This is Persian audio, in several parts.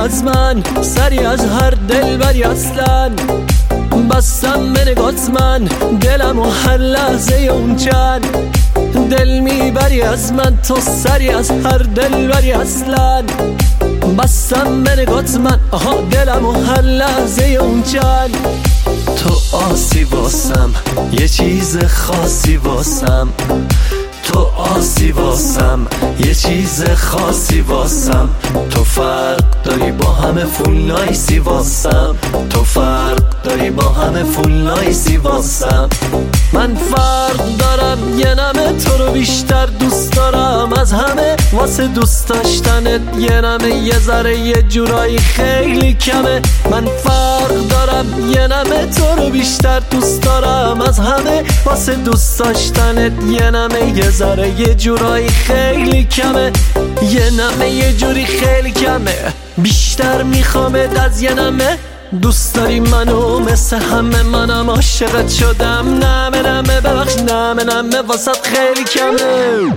از من، سری از هر دلبری اصلا. بستم به نگات من دلم و هر لحظه اون چند. دل میبری از من تو، سری از هر دلبری اصلا. بستم به نگات من دلم و هر لحظه اون چند. تو آسی واسم، یه چیز خاصی واسم. تو آسی واسم، یه چیز خاصی واسم. تو فرق داری با همه فول نایسی واسم. تو فرق داری با همه فول نایسی واسم. من فرق دارم، یه نمه تو رو بیشتر دوست دارم از همه. واسه دوست داشتنت یه نمه یه ذره یه جورایی خیلی کمه. من فرق دارم، یه نمه تو رو بیشتر دوست دارم از همه. واسه دوست داشتنت یه نمه یه ذره یه جورایی خیلی کمه. یه نمه یه جوری خیلی کمه. بیشتر میخوامت از یه نمه. دوست داری منو مثل همه، منم عاشقت شدم. نمه نمه ببخش، نمه نمه واسط خیلی کمه.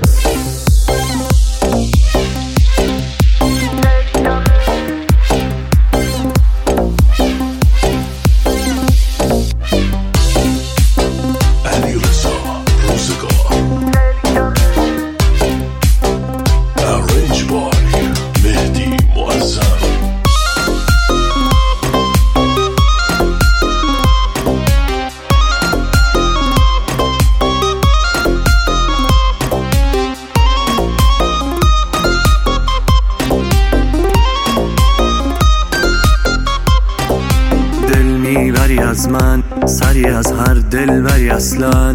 میبری از من، سری از هر دلبری اصلا.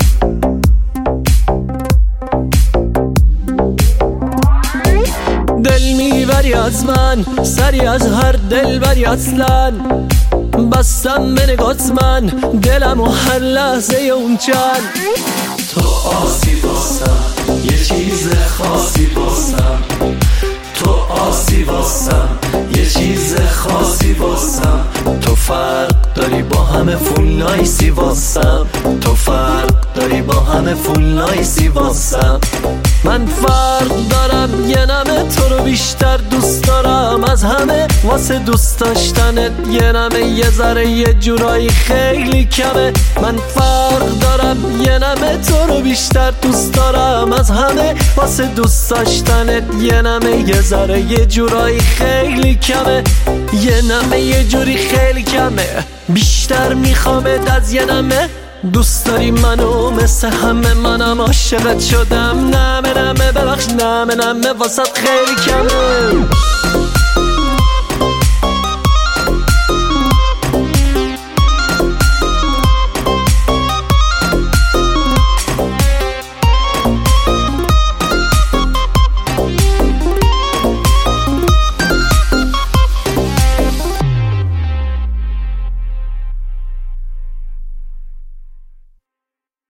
دل میبری از من، سری از هر دلبری اصلا. بستم به نگات من دلم و هر لحظه اون چند. تو آسی واسم، یه چیز خاصی واسم. تو آسی واسم، یه چیز خاصی واسم. تو فرق داری با همه فول نایسی واسم. تو فرق داری با همه فول نایسی واسم. من فرق دارم، یه نمه تو رو بیشتر دوست دارم از همه. واسه دوست داشتنت یه نمه یه ذره یه جورایی خیلی کمه. من فرق دارم، یه نمه تو رو بیشتر دوست دارم از همه. واسه دوست داشتنت یه نمه یه ذره یه جورایی خیلی کمه. یه نمه یه جوری خیلی کمه. بیشتر میخوامت از یه نمه. دوست داری منو مثل همه، منم عاشقت شدم. نمه نمه ببخش، نمه نمه واسط خیلی کمه.